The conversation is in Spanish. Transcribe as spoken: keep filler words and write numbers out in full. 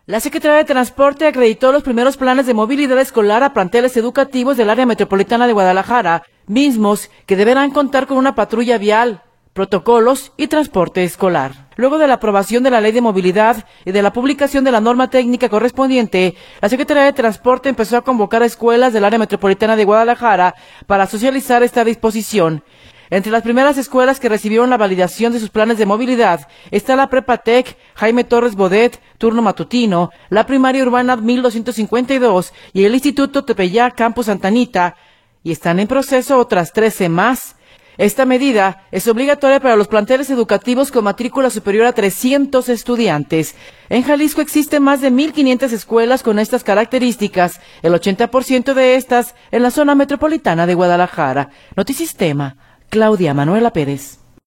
La Secretaría de Transporte acreditó los primeros planes de movilidad escolar a planteles educativos del área metropolitana de Guadalajara, mismos que deberán contar con una patrulla vial, protocolos y transporte escolar. Luego de la aprobación de la Ley de Movilidad y de la publicación de la norma técnica correspondiente, la Secretaría de Transporte empezó a convocar a escuelas del área metropolitana de Guadalajara para socializar esta disposición. Entre las primeras escuelas que recibieron la validación de sus planes de movilidad está la Prepatec Jaime Torres Bodet, turno matutino, la Primaria Urbana mil doscientos cincuenta y dos y el Instituto Tepeyac Campus Santa Anita, y están en proceso otras trece más. Esta medida es obligatoria para los planteles educativos con matrícula superior a trescientos estudiantes. En Jalisco existen más de mil quinientas escuelas con estas características, el ochenta por ciento de estas en la zona metropolitana de Guadalajara. Notisistema, Claudia Manuela Pérez.